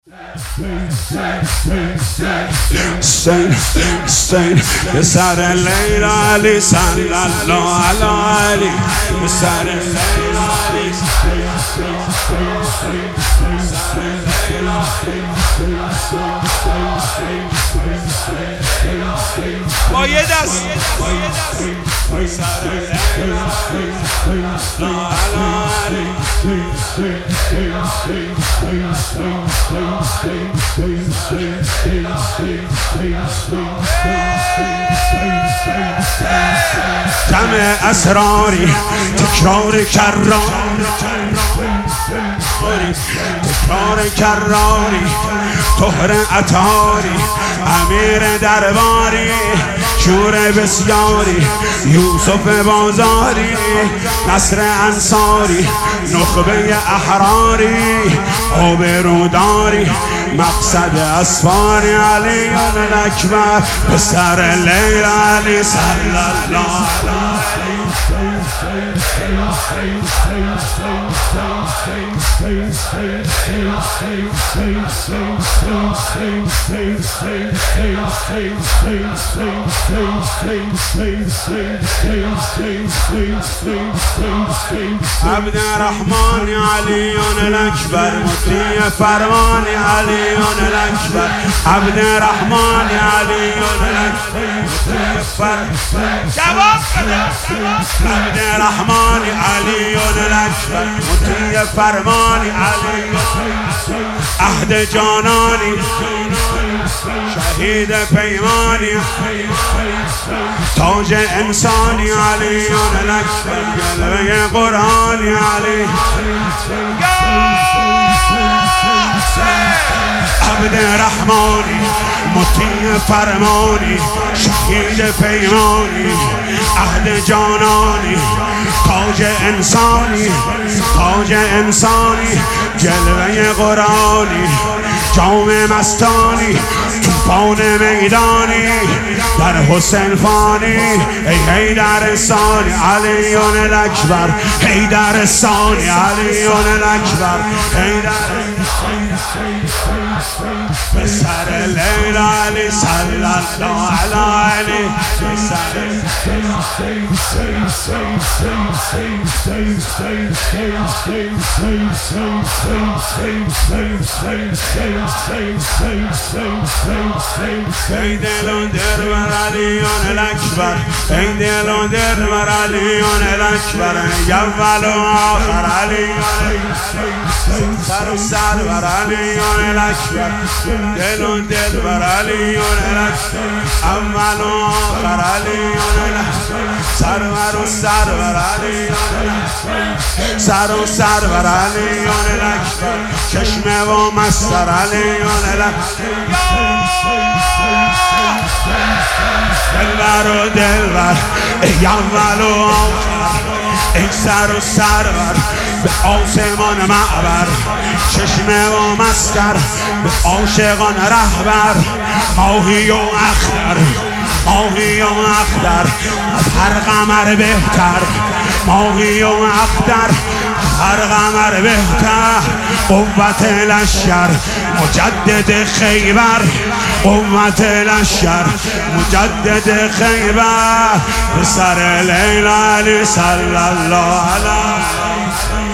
حسین پسر لیلا علی صلی الله علی پسر لیلا علی با یه دست جمع اسراری تکرار کراری طهر عطاری امیر درباری شور بسیاری یوسف بازاری نصر انصاری نخبه احراری آبروداری مقصد اسفاری علی اکبر پسر لیلا علی صلی الله عبد الرحمن علی اکبر مطیع فرمان علی اکبر عبد الرحمن علی اکبر جواب عبد الرحمن علی اکبر مطیع فرمان علی عهد جانانی شهید پیمانی تاج انسانی علی اکبر جلوه قرآنی علی عبد الرحمانی مطیع فرمانی شهید پیمانی عهد جانانی تاج انسانی جلوه قرآنی جام مستانی طوفان میدانی در حسین فانی ای حیدر ثانی علی اکبر حیدر ثانی علی اکبر پسر لیلا علی صلی الله علی ای دلون در بر علی اکبر ای دلون در بر علی اکبر اول و آخر علی سر و سر بر علی اکبر دلون دل بر علی اول و آخر علی سر و سر بر علی سر و سر بر علی چشم و مستر علی دلبر و دلبر ای اول و آخر ای سر و سرور به آسمان معبر چشم و مسکر به عاشقان رهبر ماهی و اخضر از هر قمر بهتر ماهی و اخضر هر قمر بهتر قوت لشکر مجدد خیبر قوت لشکر مجدد خیبر پسر لیلا علی صلی الله علیه